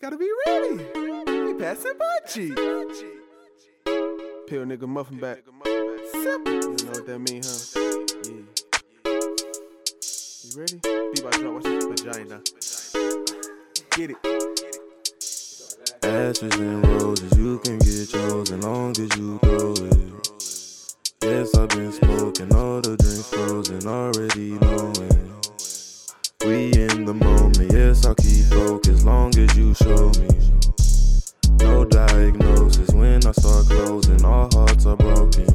gotta be ready. We passing bunchy. Peel nigga muffin back. Simple. You know what that mean, huh? Yeah. You ready? Be about to drop. Watch this vagina. Get it. Ashes and roses, you can get yours as long as you throw it. Yes, I've been smoking, all the drinks frozen, already knowing. We in the moment, yes, I'll keep focused, long as you show me. No diagnosis, when I start closing, all hearts are broken.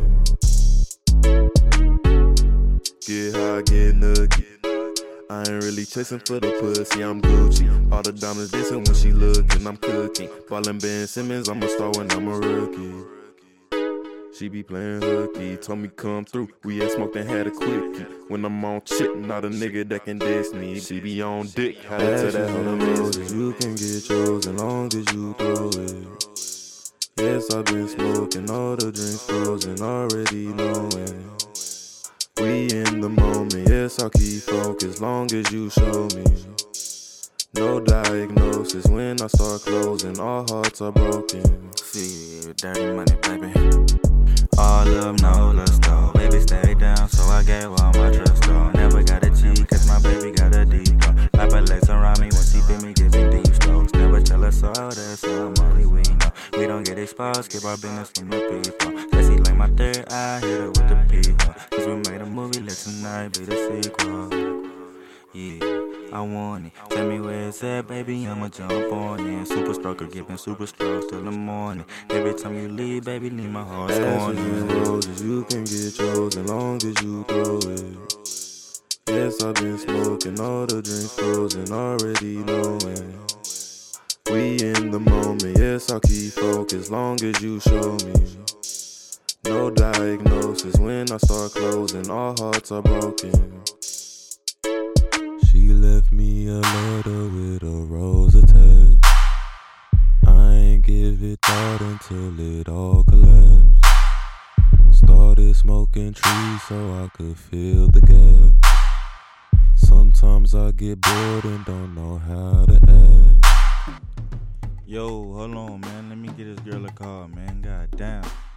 Get high, get nookie. I ain't really chasing for the pussy, I'm Gucci. All the diamonds dancing when she looking, I'm cooking. Ballin' Ben Simmons, I'm a star when I'm a rookie. She be playing hooky, told me come through. We had smoked and had a quickie. When I'm on shit, not a nigga that can diss me. She be on dick, how to tell that on the roses. You can get yours as long as you throw it. Yes, I've been smoking, all the drinks frozen, already knowing. We in the moment, yes, I'll keep focused, long as you show me. No diagnosis, when I start closing, all hearts are broken. See, dirty money, baby. All love, no lust, though. Baby, stay down, so I gave all my trust, though. Never got a cheat, cause my baby got a deep though. Like her legs around me when she feel me giving deep strokes. Never tell us all that, so I'm only we know. We don't get exposed, keep our business from the people. Sassy like my third eye, hit her with the people. Cause we made a movie, let tonight be the sequel. Yeah, I want it. Tell me where it's at, baby, I'ma jump on it. Super stroker, giving super strokes till the morning. Every time you leave, baby, leave my heart scorning. Ashes and roses, you can get yours as long as you throw it. Yes, I've been smoking, all the drinks frozen, already knowing. We in the moment, yes, I'll keep focused, long as you show me. No diagnosis, when I start closing, all hearts are broken. She left me a letter with a rose attached. I ain't give it thought until it all collapsed. Started smoking trees so I could feel the gap. Sometimes I get bored and don't know how to act. Yo, hold on, man. Let me get this girl a call, man. God damn.